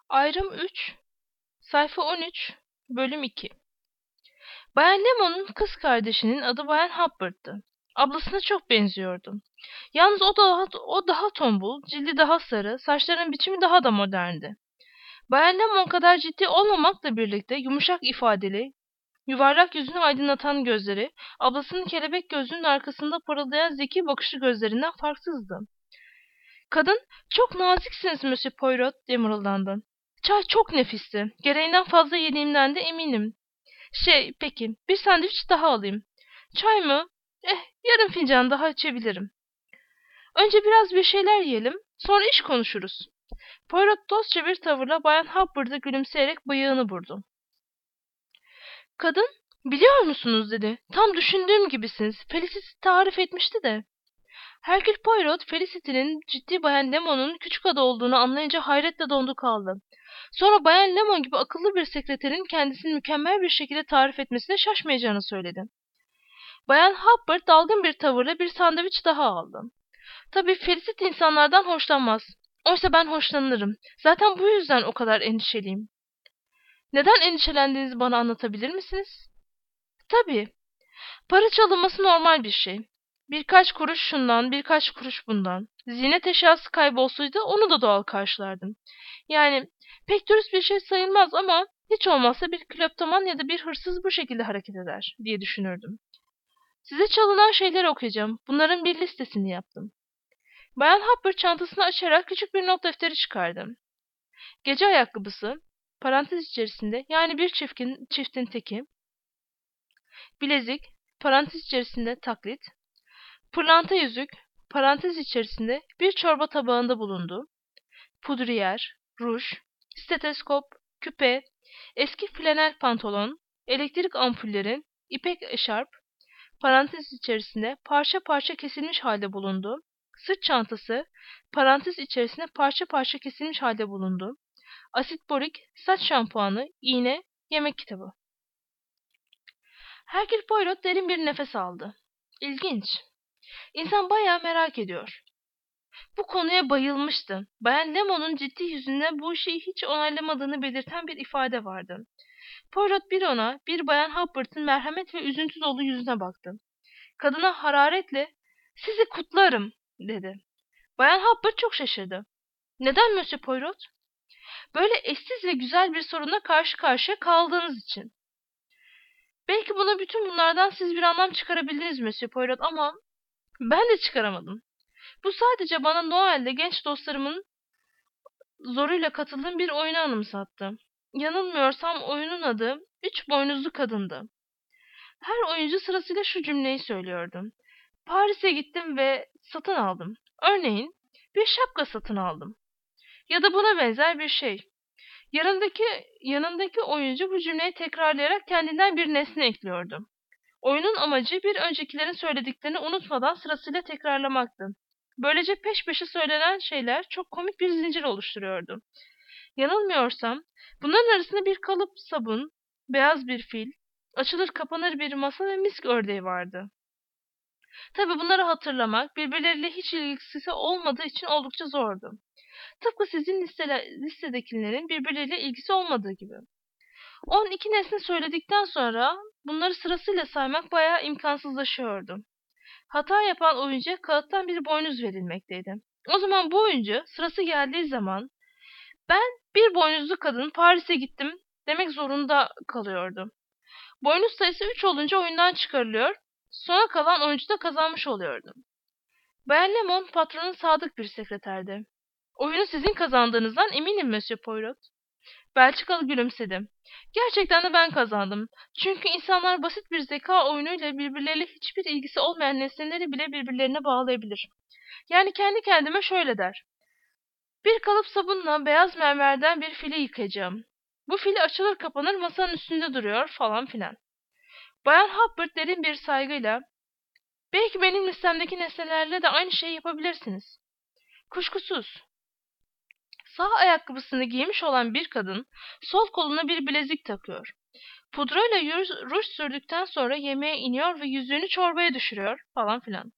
Ayrım 3, sayfa 13, bölüm 2. Bayan Lemon'un kız kardeşinin adı Bayan Hubbard'tı. Ablasına çok benziyordu. Yalnız o daha tombul, cildi daha sarı, saçlarının biçimi daha da moderndi. Bayan Lemon kadar ciddi olmamakla birlikte yumuşak ifadeli, yuvarlak yüzünü aydınlatan gözleri, ablasının kelebek gözünün arkasında parıldayan zeki bakışı gözlerinden farksızdı. Kadın, "Çok naziksiniz Monsieur Poirot," diye mırıldandı. "Çay çok nefisti. Gereğinden fazla yediğimden de eminim. Peki, bir sandviç daha alayım." "Çay mı? Yarım fincan daha içebilirim." "Önce biraz bir şeyler yiyelim, sonra iş konuşuruz." Poirot dostça bir tavırla Bayan Hubbard'a gülümseyerek bıyığını burdu. Kadın, "Biliyor musunuz?" dedi. "Tam düşündüğüm gibisiniz. Felicity tarif etmişti de." Hercule Poirot, Felicity'nin ciddi Bayan Lemon'un küçük adı olduğunu anlayınca hayretle dondu kaldı. Sonra Bayan Lemon gibi akıllı bir sekreterin kendisini mükemmel bir şekilde tarif etmesine şaşmayacağını söyledi. Bayan Hubbard dalgın bir tavırla bir sandviç daha aldı. "Tabii Felicity insanlardan hoşlanmaz. Oysa ben hoşlanırım. Zaten bu yüzden o kadar endişeliyim." "Neden endişelendiğinizi bana anlatabilir misiniz?" "Tabii. Para çalınması normal bir şey. Birkaç kuruş şundan, birkaç kuruş bundan. Ziynet eşyası kaybolsaydı onu da doğal karşılardım. Yani pek dürüst bir şey sayılmaz ama hiç olmazsa bir kleptoman ya da bir hırsız bu şekilde hareket eder diye düşünürdüm. Size çalınan şeyleri okuyacağım. Bunların bir listesini yaptım." Bayan Hopper çantasını açarak küçük bir not defteri çıkardı. Gece ayakkabısı, parantez içerisinde, yani bir çiftin teki, bilezik, parantez içerisinde taklit, pırlanta yüzük, parantez içerisinde bir çorba tabağında bulundu, pudriyer, ruj, steteskop, küpe, eski flanel pantolon, elektrik ampulleri, ipek eşarp, parantez içerisinde parça parça kesilmiş halde bulundu, sırt çantası, parantez içerisinde parça parça kesilmiş halde bulundu, asit borik, saç şampuanı, iğne, yemek kitabı. Hercule Poirot derin bir nefes aldı. İlginç. İnsan bayağı merak ediyor. Bu konuya bayılmıştı. Bayan Lemon'un ciddi yüzünde bu işi hiç onaylamadığını belirten bir ifade vardı. Poirot bir ona, bir Bayan Hubbard'ın merhamet ve üzüntü dolu yüzüne baktı. Kadına hararetle, "Sizi kutlarım," dedi. Bayan Hubbard çok şaşırdı. "Neden Monsieur Poirot?" "Böyle eşsiz ve güzel bir sorunla karşı karşıya kaldığınız için." "Belki bütün bunlardan siz bir anlam çıkarabildiniz Monsieur Poirot ama ben de çıkaramadım. Bu sadece bana Noel'de genç dostlarımın zoruyla katıldığım bir oyunu anımsattı. Yanılmıyorsam oyunun adı Üç Boynuzlu Kadın'dı. Her oyuncu sırasıyla şu cümleyi söylüyordu: Paris'e gittim ve satın aldım. Örneğin bir şapka satın aldım. Ya da buna benzer bir şey. Yanındaki oyuncu bu cümleyi tekrarlayarak kendinden bir nesne ekliyordu. Oyunun amacı bir öncekilerin söylediklerini unutmadan sırasıyla tekrarlamaktı. Böylece peş peşe söylenen şeyler çok komik bir zincir oluşturuyordu. Yanılmıyorsam bunların arasında bir kalıp sabun, beyaz bir fil, açılır kapanır bir masa ve misk ördeği vardı. Tabii bunları hatırlamak birbirleriyle hiç ilgisi olmadığı için oldukça zordu. Tıpkı sizin listedekilerin birbirleriyle ilgisi olmadığı gibi. 12 nesne söyledikten sonra bunları sırasıyla saymak bayağı imkansızlaşıyordu. Hata yapan oyuncuya kağıttan bir boynuz verilmekteydi. O zaman bu oyuncu sırası geldiği zaman "Ben bir boynuzlu kadın Paris'e gittim," demek zorunda kalıyordu. Boynuz sayısı 3 olunca oyundan çıkarılıyor, sona kalan oyuncu da kazanmış oluyordu. Bayan Lemon patronun sadık bir sekreterdi. "Oyunu sizin kazandığınızdan eminim Monsieur Poirot." Belçikalı gülümsedi. "Gerçekten de ben kazandım. Çünkü insanlar basit bir zeka oyunuyla birbirleriyle hiçbir ilgisi olmayan nesneleri bile birbirlerine bağlayabilir. Yani kendi kendime şöyle der: Bir kalıp sabunla beyaz mermerden bir fili yıkayacağım. Bu fili açılır kapanır masanın üstünde duruyor falan filan." Bayan Hubbard derin bir saygıyla, "Belki benim listemdeki nesnelerle de aynı şeyi yapabilirsiniz." "Kuşkusuz." Sağ ayakkabısını giymiş olan bir kadın sol koluna bir bilezik takıyor. Pudrayla ruj sürdükten sonra yemeğe iniyor ve yüzüğünü çorbaya düşürüyor falan filan.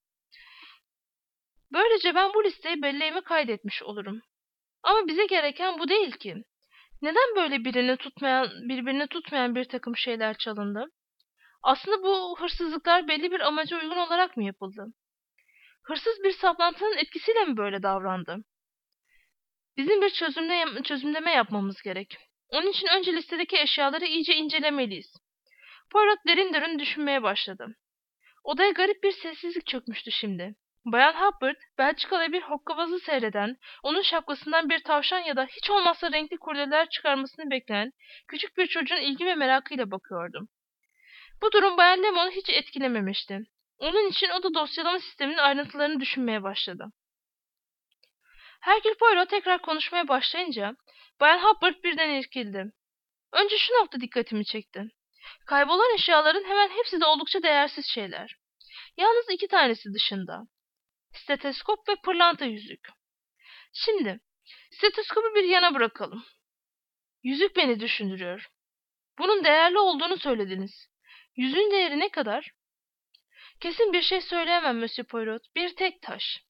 Böylece ben bu listeyi belleğime kaydetmiş olurum. Ama bize gereken bu değil ki. Neden böyle birbirini tutmayan bir takım şeyler çalındı? Aslında bu hırsızlıklar belli bir amaca uygun olarak mı yapıldı? Hırsız bir saplantının etkisiyle mi böyle davrandı? Bizim bir çözümleme yapmamız gerek. Onun için önce listedeki eşyaları iyice incelemeliyiz. Poirot derin derin düşünmeye başladı. Odaya garip bir sessizlik çökmüştü şimdi. Bayan Hubbard, Belçikalı bir hokkabazı seyreden, onun şapkasından bir tavşan ya da hiç olmazsa renkli kurdeleler çıkarmasını bekleyen küçük bir çocuğun ilgi ve merakıyla bakıyordu. Bu durum Bayan Lemon'u hiç etkilememişti. Onun için o da dosyalama sisteminin ayrıntılarını düşünmeye başladı. Hercule Poirot tekrar konuşmaya başlayınca Bayan Hubbard birden irkildi. Önce şu nokta dikkatimi çekti. Kaybolan eşyaların hemen hepsi de oldukça değersiz şeyler. Yalnız 2 tanesi dışında. Steteskop ve pırlanta yüzük. Şimdi, stetoskopu bir yana bırakalım. Yüzük beni düşündürüyor. Bunun değerli olduğunu söylediniz. Yüzüğün değeri ne kadar? Kesin bir şey söyleyemem Monsieur Poirot. Bir tek taş.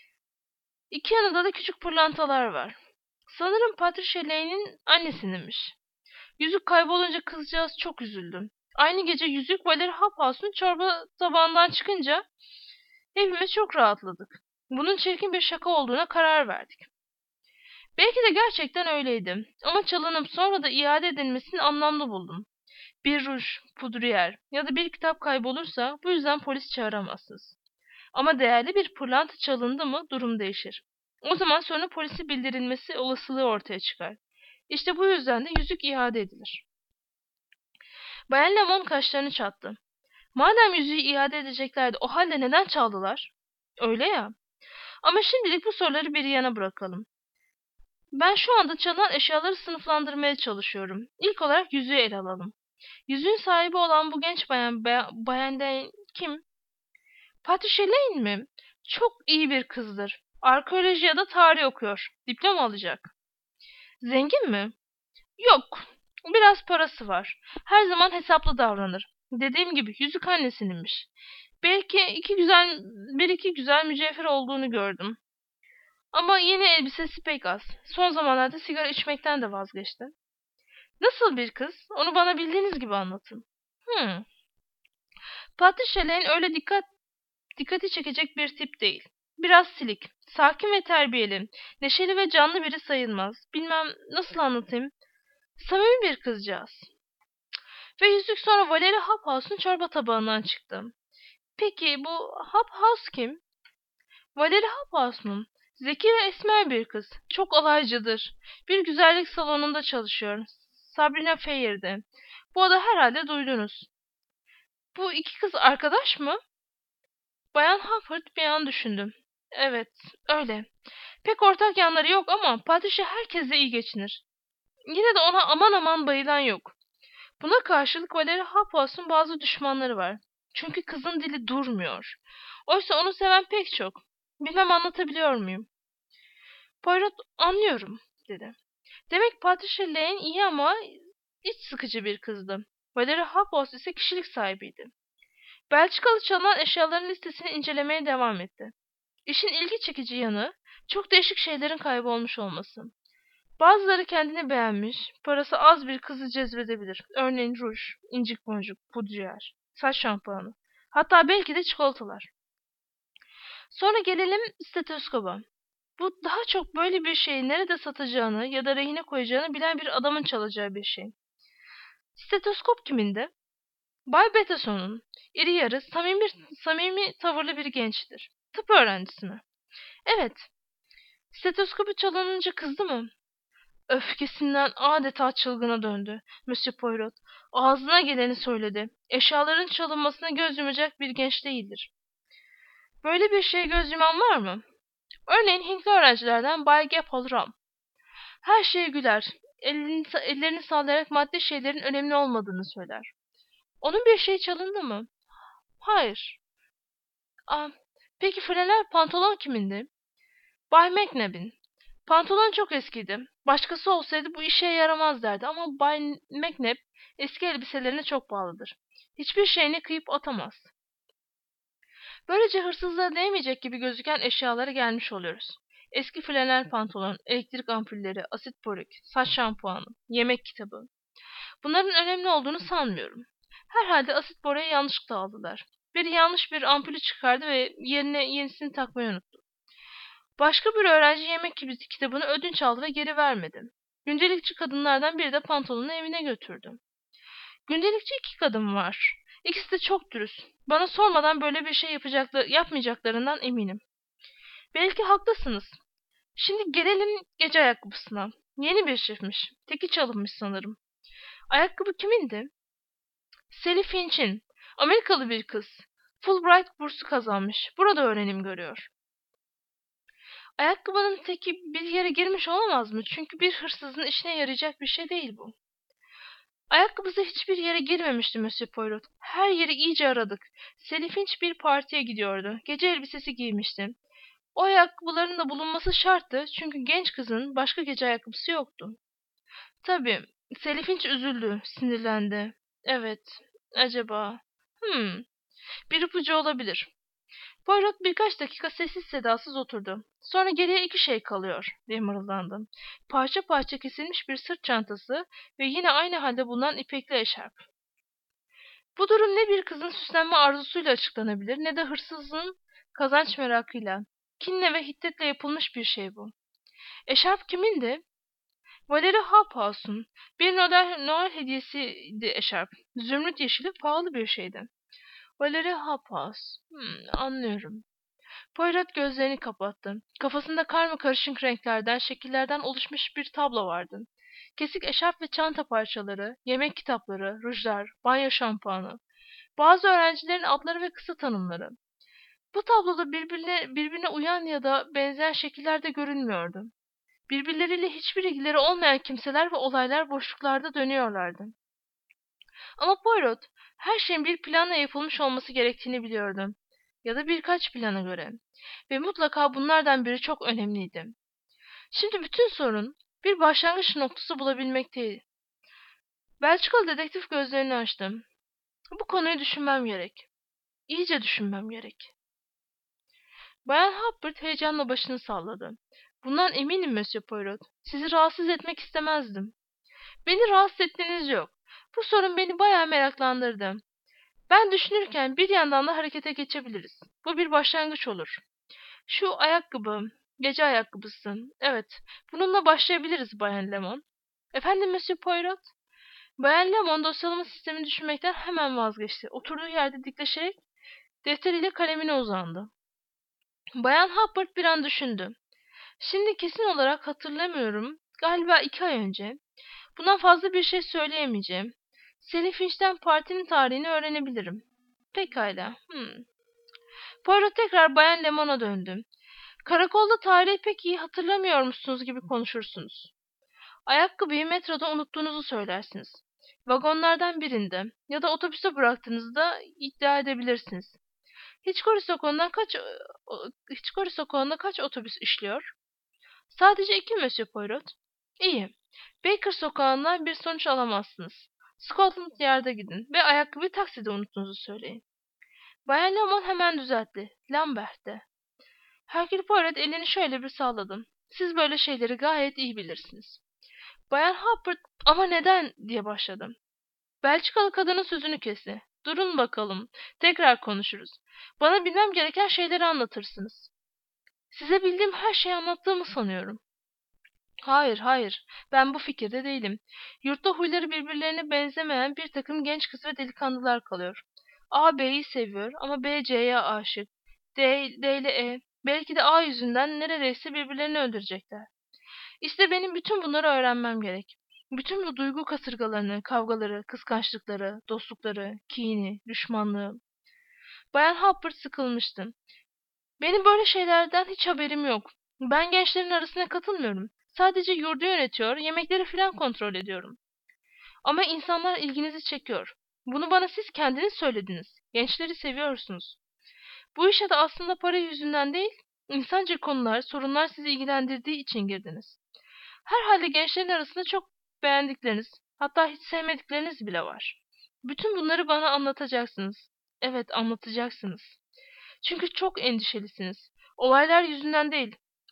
İki yanında da küçük pırlantalar var. Sanırım Patricia Lane'in annesininmiş. Yüzük kaybolunca kızcağız çok üzüldü. Aynı gece yüzük Valerie Hobhouse'un çorba tabağından çıkınca hepimiz çok rahatladık. Bunun çirkin bir şaka olduğuna karar verdik. Belki de gerçekten öyleydi. Ama çalınıp sonra da iade edilmesini anlamlı buldum. Bir ruj, pudriyer ya da bir kitap kaybolursa bu yüzden polis çağıramazsınız. Ama değerli bir pırlanta çalındı mı durum değişir. O zaman sonra polise bildirilmesi olasılığı ortaya çıkar. İşte bu yüzden de yüzük iade edilir. Bayan Lemon kaşlarını çattı. Madem yüzüğü iade edeceklerdi o halde neden çaldılar? Öyle ya. Ama şimdilik bu soruları bir yana bırakalım. Ben şu anda çalınan eşyaları sınıflandırmaya çalışıyorum. İlk olarak yüzüğü ele alalım. Yüzüğün sahibi olan bu genç bayan Lane kim? Patricia Lane mi? Çok iyi bir kızdır. Arkeoloji ya da tarih okuyor. Diploma alacak. Zengin mi? Yok. Biraz parası var. Her zaman hesaplı davranır. Dediğim gibi yüzük annesininmiş. Belki bir iki güzel mücevher olduğunu gördüm. Ama yeni elbisesi pek az. Son zamanlarda sigara içmekten de vazgeçti. Nasıl bir kız? Onu bana bildiğiniz gibi anlatın. Hmm. Patricia Lane öyle dikkati çekecek bir tip değil. Biraz silik, sakin ve terbiyeli, neşeli ve canlı biri sayılmaz. Bilmem nasıl anlatayım. Samimi bir kızcağız. Ve yüzük sonra Valerie Hobhouse'un çorba tabağından çıktı. Peki bu Hobhouse kim? Valerie Hobhouse mu? Zeki ve esmer bir kız. Çok alaycıdır. Bir güzellik salonunda çalışıyor. Sabrina Fair'de. Bu adı herhalde duydunuz. Bu iki kız arkadaş mı? Bayan Hubbard bir an düşündü. Evet, öyle. Pek ortak yanları yok ama Patricia herkesle iyi geçinir. Yine de ona aman aman bayılan yok. Buna karşılık Valerie Hobhouse'un bazı düşmanları var. Çünkü kızın dili durmuyor. Oysa onu seven pek çok. Bilmem anlatabiliyor muyum? Poirot anlıyorum, dedi. Demek Patricia Lane iyi ama iç sıkıcı bir kızdı. Valerie Hobhouse ise kişilik sahibiydi. Belçikalı çalınan eşyaların listesini incelemeye devam etti. İşin ilgi çekici yanı çok değişik şeylerin kaybolmuş olması. Bazıları kendini beğenmiş, parası az bir kızı cezbedebilir. Örneğin ruj, incik boncuk, pudriyer, saç şampuanı. Hatta belki de çikolatalar. Sonra gelelim stetoskopa. Bu daha çok böyle bir şeyi nerede satacağını ya da rehine koyacağını bilen bir adamın çalacağı bir şey. Stetoskop kimindi? Bay Batterson'un. İri yarı, samimi tavırlı bir gençtir. Tıp öğrencisi mi? Evet. Stetoskopu çalınınca kızdı mı? Öfkesinden adeta çılgına döndü. Monsieur Poirot ağzına geleni söyledi. Eşyaların çalınmasına göz yumacak bir genç değildir. Böyle bir şeye göz yuman var mı? Örneğin Hintli öğrencilerden Bay Gapol Ram. Her şeye güler. Ellerini sallayarak maddi şeylerin önemli olmadığını söyler. Onun bir şey çalındı mı? Hayır. Aa, peki flanel pantolon kimindi? Bay McNabb'in. Pantolon çok eskiydi. Başkası olsaydı bu işe yaramaz derdi ama Bay McNabb eski elbiselerine çok bağlıdır. Hiçbir şeyini kıyıp atamaz. Böylece hırsızlığa değmeyecek gibi gözüken eşyalara gelmiş oluyoruz. Eski flanel pantolon, elektrik ampulleri, asit borik, saç şampuanı, yemek kitabı. Bunların önemli olduğunu sanmıyorum. Herhalde asit boreyi yanlışlıkla aldılar. Biri yanlış bir ampulü çıkardı ve yerine yenisini takmayı unuttu. Başka bir öğrenci yemek kitabını ödünç aldı ve geri vermedi. Gündelikçi kadınlardan biri de pantolonunu evine götürdü. Gündelikçi iki kadın var. İkisi de çok dürüst. Bana sormadan böyle bir şey yapmayacaklarından eminim. Belki haklısınız. Şimdi gelelim gece ayakkabısına. Yeni bir çiftmiş. Teki çalınmış sanırım. Ayakkabı kimindi? Sally Finch'in. Amerikalı bir kız. Fulbright bursu kazanmış. Burada öğrenim görüyor. Ayakkabının teki bir yere girmiş olamaz mı? Çünkü bir hırsızın işine yarayacak bir şey değil bu. Ayakkabısı hiçbir yere girmemişti Monsieur Poirot. Her yeri iyice aradık. Sally Finch bir partiye gidiyordu. Gece elbisesi giymişti. O ayakkabıların da bulunması şarttı çünkü genç kızın başka gece ayakkabısı yoktu. Tabii, Sally Finch üzüldü, sinirlendi. Evet, acaba... Bir ipucu olabilir. Poirot birkaç dakika sessiz sedasız oturdu. Sonra geriye iki şey kalıyor, diye mırıldandı. Parça parça kesilmiş bir sırt çantası ve yine aynı halde bulunan ipekli eşarp. Bu durum ne bir kızın süslenme arzusuyla açıklanabilir ne de hırsızın kazanç merakıyla. Kinle ve hiddetle yapılmış bir şey bu. Eşarp kimindi? Valerie Hobhouse'un. Bir Noel hediyesiydi eşarp. Zümrüt yeşili pahalı bir şeydi. Valerie Hobhouse. Anlıyorum. Poirot gözlerini kapattı. Kafasında karmakarışık renklerden, şekillerden oluşmuş bir tablo vardı. Kesik eşarp ve çanta parçaları, yemek kitapları, rujlar, banyo şampuanı, bazı öğrencilerin adları ve kısa tanımları. Bu tabloda birbirine uyan ya da benzeyen şekillerde görünmüyordu. Birbirleriyle hiçbir ilgileri olmayan kimseler ve olaylar boşluklarda dönüyorlardı. Ama Poirot, her şeyin bir planla yapılmış olması gerektiğini biliyordu. Ya da birkaç plana göre. Ve mutlaka bunlardan biri çok önemliydi. Şimdi bütün sorun bir başlangıç noktası bulabilmekteydi. Belçikalı dedektif gözlerini açtı. Bu konuyu düşünmem gerek. İyice düşünmem gerek. Bayan Hubbard heyecanla başını salladı. Bundan eminim Monsieur Poirot. Sizi rahatsız etmek istemezdim. Beni rahatsız ettiğiniz yok. Bu sorun beni bayağı meraklandırdı. Ben düşünürken bir yandan da harekete geçebiliriz. Bu bir başlangıç olur. Şu ayakkabı, gece ayakkabısı. Evet, bununla başlayabiliriz Bayan Lemon. Efendim Monsieur Poirot? Bayan Lemon dosyalama sistemini düşünmekten hemen vazgeçti. Oturduğu yerde dikleşerek defteriyle kalemine uzandı. Bayan Hubbard bir an düşündü. Şimdi kesin olarak hatırlamıyorum. Galiba 2 ay önce. Bundan fazla bir şey söyleyemeyeceğim. Sally Finch'ten partinin tarihini öğrenebilirim. Pekala. Poirot tekrar Bayan Lemon'a döndü. Karakolda tarihi pek iyi hatırlamıyormuşsunuz gibi konuşursunuz. Ayakkabıyı metroda unuttuğunuzu söylersiniz. Vagonlardan birinde ya da otobüste bıraktığınızda iddia edebilirsiniz. Hitchcory sokağında kaç otobüs işliyor? Sadece 2 Monsieur Poirot. İyi. Baker sokağından bir sonuç alamazsınız. Scotland Yard'a gidin ve ayakkabıyı takside unuttuğunuzu söyleyin. Bayan Lemon hemen düzeltti. Lambert'te. Hercule Poirot elini şöyle bir salladı. Siz böyle şeyleri gayet iyi bilirsiniz. Bayan Hubbard ama neden diye başladım. Belçikalı kadının sözünü kesti. Durun bakalım. Tekrar konuşuruz. Bana bilmem gereken şeyleri anlatırsınız. Size bildiğim her şeyi anlattığımı sanıyorum. Hayır, hayır. Ben bu fikirde değilim. Yurtta huyları birbirlerine benzemeyen bir takım genç kız ve delikanlılar kalıyor. A B'yi seviyor ama B C'ye aşık. D ile E. Belki de A yüzünden neredeyse birbirlerini öldürecekler. İşte benim bütün bunları öğrenmem gerek. Bütün bu duygu kasırgalarını, kavgaları, kıskançlıkları, dostlukları, kini, düşmanlığı. Bayan Hubbard sıkılmıştı. Benim böyle şeylerden hiç haberim yok. Ben gençlerin arasına katılmıyorum. Sadece yurdu yönetiyor, yemekleri filan kontrol ediyorum. Ama insanlar ilginizi çekiyor. Bunu bana siz kendiniz söylediniz. Gençleri seviyorsunuz. Bu işe de aslında para yüzünden değil, insanca konular, sorunlar sizi ilgilendirdiği için girdiniz. Herhalde gençlerin arasında çok beğendikleriniz, hatta hiç sevmedikleriniz bile var. Bütün bunları bana anlatacaksınız. Evet, anlatacaksınız. Çünkü çok endişelisiniz. Olaylar yüzünden değil,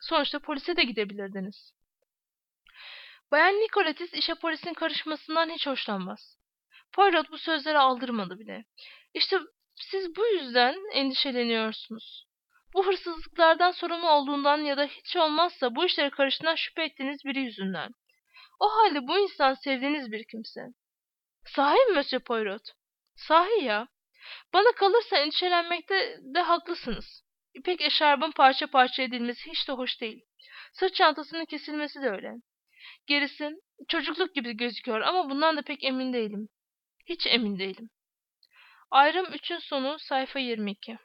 Sonuçta polise de gidebilirdiniz. Bayan Nicoletis işe polisin karışmasından hiç hoşlanmaz. Poirot bu sözleri aldırmadı bile. İşte siz bu yüzden endişeleniyorsunuz. Bu hırsızlıklardan sorumlu olduğundan ya da hiç olmazsa bu işlere karıştığından şüphe ettiğiniz biri yüzünden. O halde bu insan sevdiğiniz bir kimse. Sahi mi Monsieur Poirot? Sahi ya. Bana kalırsa endişelenmekte de haklısınız. İpek eşarbın parça parça edilmesi hiç de hoş değil. Sırt çantasının kesilmesi de öyle. Gerisi çocukluk gibi gözüküyor ama bundan da pek emin değilim. Hiç emin değilim. Ayrım 3'ün sonu sayfa 22.